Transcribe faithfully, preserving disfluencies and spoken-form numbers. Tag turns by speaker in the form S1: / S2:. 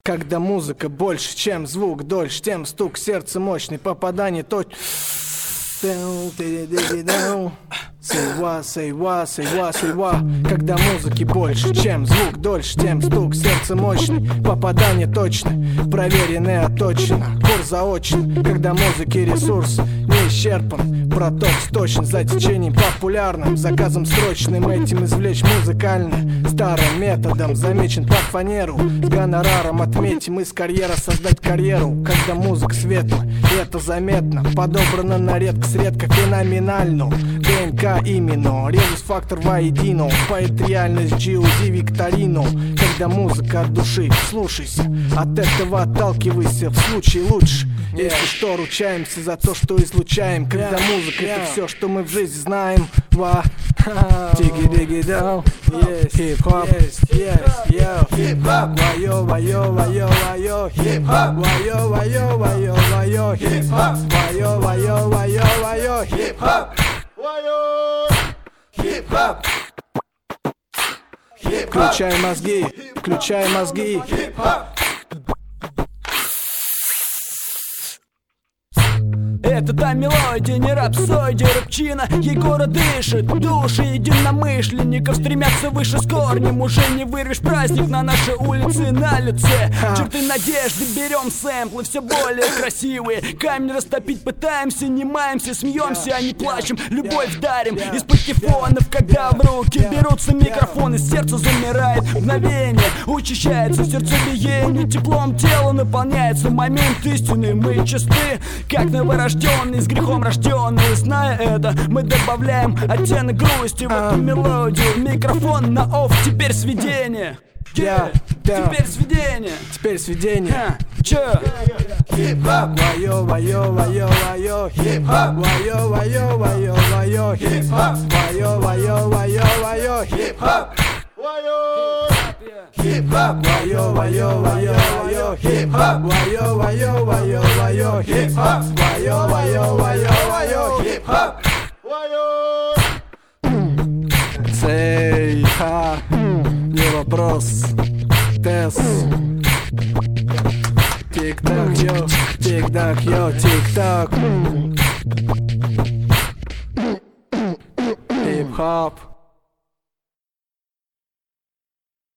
S1: Когда музыка больше, чем звук, дольше, тем стук сердца мощный, попадание точно. Say what, say what, say what, say what. Когда музыки больше, чем звук, дольше, тем стук сердца мощный, попадание точно, проверенное, отточено, курс заочен. Когда музыки ресурс не исчерпан, проток сточен за течением популярным, заказом срочным, этим извлечь музыкально старым методом, замечен под фанеру, с гонораром отметим из карьера создать карьеру. Когда музыка светла, и это заметно, подобрана на редкость, редко феноменально. ДНК именно, резус-фактор воедино, поэт реальность, джи о ди викторину. Когда музыка от души, слушайся, от этого отталкивайся, в случае лучше. Если что, ручаемся за то, что излучаем. Когда музыка — это все, что мы в жизни знаем. Ва, тиги-диги даун, хип-хоп, хип-хоп, вайо, вайо, вайо, вайо, хип-хоп, вайо, вайо, вайо, вайо, хип-хоп, вайо, вайо, вайо, вайо, хип-хоп, вайо, хип-хоп. Включай мозги, включай мозги.
S2: Это та мелодия, не рапсодия, рыбчина. Ей город дышит, души единомышленников стремятся выше с корнем. Уже не вырвешь праздник на нашей улице, на лице черты надежды, берем сэмплы, все более красивые. Камень растопить пытаемся, не маемся, смеемся, а не плачем. Любовь дарим из патефонов, когда в руки берутся микрофоны. Сердце замирает, мгновение учащается сердцебиение. Теплом тело наполняется момент истины. Мы чисты, как новорожденные, с грехом рожденные. Зная это, мы добавляем оттенок грусти в эту мелодию. Микрофон на офф, теперь сведение. Yeah, yeah. Теперь сведение.
S1: Теперь сведение.
S2: А, чё?
S1: Хип-хоп, вайо, вайо, вайо, вайо, хип-хоп, вайо, вайо, вайо, вайо, хип-хоп, вайо, вайо, вайо, вайо, хип-хоп, вайо, хип-хоп, вайо, вайо, вайо, вайо, хип-хоп, вайо, вайо, вайо, вайо, хип-хоп, вайо, вайо, вайо, вайо, хип-хоп, вайо. Сей, ха, не вопрос, тест. Тик-так, йо, тик-так, йо, тик-так. Хип-хоп.